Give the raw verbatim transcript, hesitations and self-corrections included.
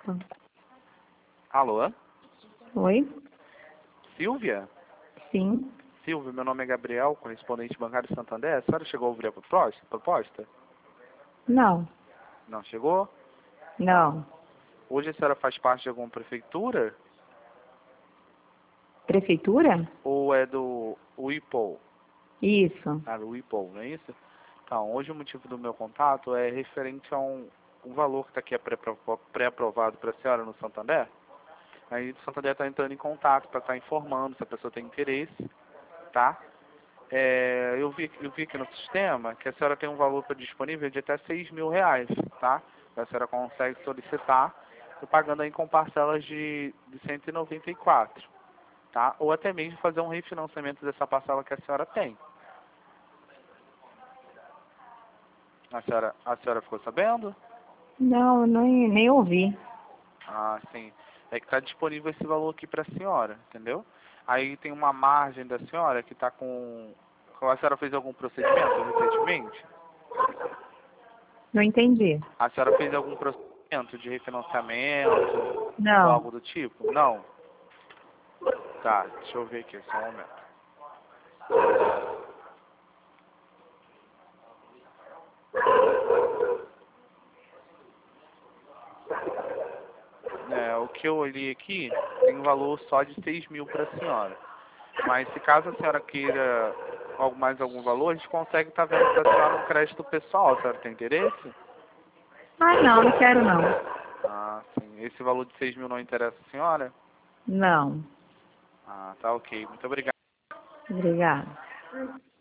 Alô? Oi? Silvia? Sim. Silvia, meu nome é Gabriel, correspondente bancário Santander. A senhora chegou a ouvir a proposta? proposta? Não. Não chegou? Não. Hoje a senhora faz parte de alguma prefeitura? Prefeitura? Ou é do Uipol? Isso. Ah, do Uipol, não é isso? Então, hoje o motivo do meu contato é referente a um, um valor que está aqui pré-aprovado para a senhora no Santander. Aí o Santander está entrando em contato para estar informando se a pessoa tem interesse, tá? É, eu, vi, eu vi aqui no sistema que a senhora tem um valor para disponível de até seis mil reais, tá? A senhora consegue solicitar, pagando aí com parcelas de, de cento e noventa e quatro, tá? Ou até mesmo fazer um refinanciamento dessa parcela que a senhora tem. A senhora, a senhora ficou sabendo? Não, eu nem, nem ouvi. Ah, sim. É que está disponível esse valor aqui para a senhora, entendeu? Aí tem uma margem da senhora que está com... A senhora fez algum procedimento recentemente? Não entendi. A senhora fez algum procedimento de refinanciamento ou Não. algo do tipo? Não? Tá, deixa eu ver aqui, só um momento. É, o que eu olhei aqui tem um valor só de seis mil para a senhora. Mas se caso a senhora queira algo mais algum valor, a gente consegue estar vendo para a senhora um crédito pessoal. A senhora tem interesse? Ah, não, não quero não. Ah, sim. Esse valor de seis mil não interessa a senhora? Não. Ah, tá ok. Muito obrigado. Obrigada.